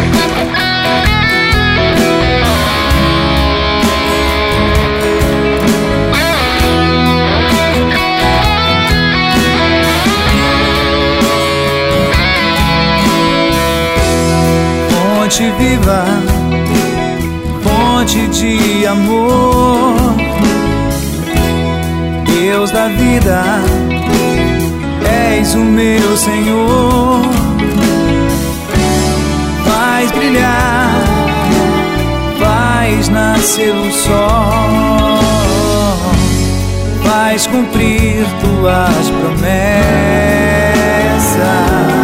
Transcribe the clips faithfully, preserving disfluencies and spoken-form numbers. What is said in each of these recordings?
Fonte viva, fonte de amor, Deus da vida, és o meu Senhor. Faz brilhar, faz nascer o sol, faz cumprir tuas promessas.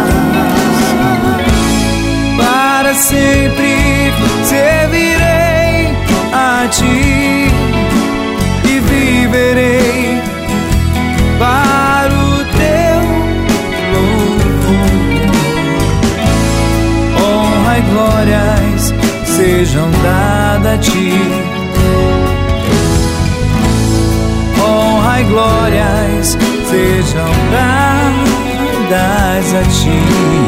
Para sempre servirei a ti e viverei para o teu louvor. Honra e glórias sejam dadas a ti. Honra e glórias sejam dadas a ti.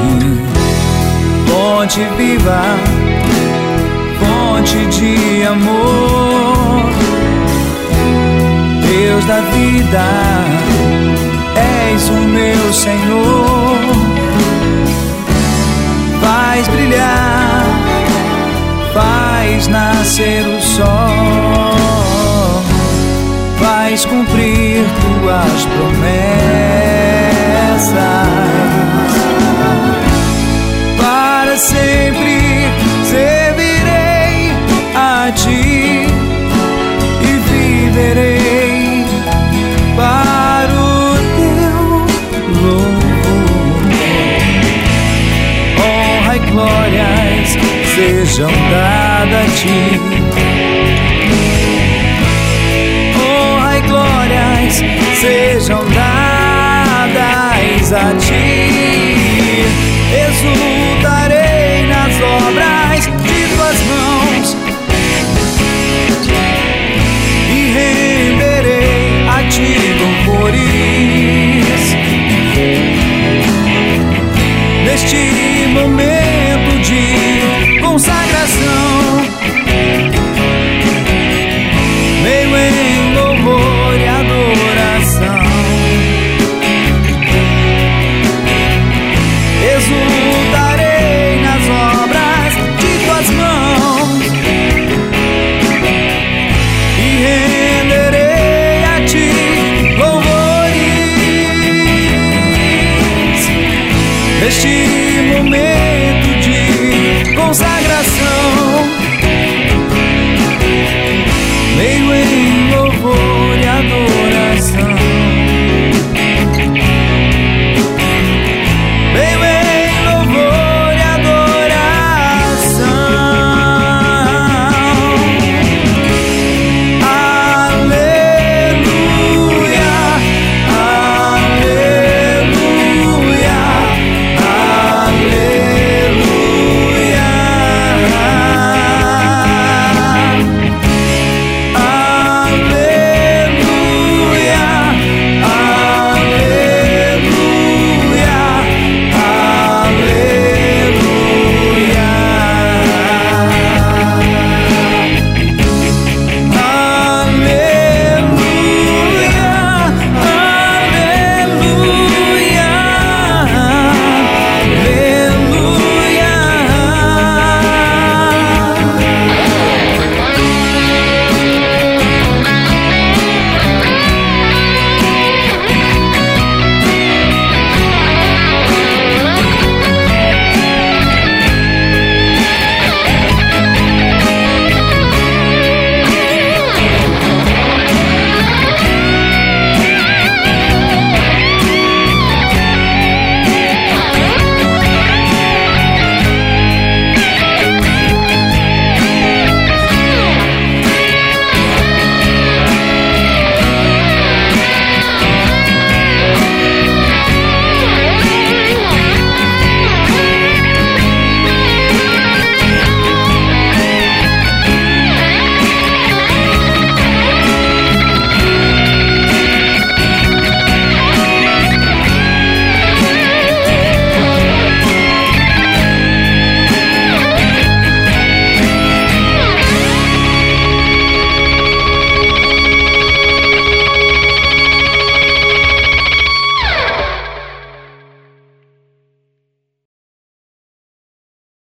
Fonte viva, fonte de amor, Deus da vida, és o meu Senhor. Faz brilhar, faz nascer o sol, faz cumprir tuas promessas. Para sempre servirei a ti e viverei para o teu louvor. Honra e glórias sejam dadas a ti. Honra e glórias sejam dadas a ti. Exultarei nas obras de tuas mãos e renderei a ti louvores. Neste momento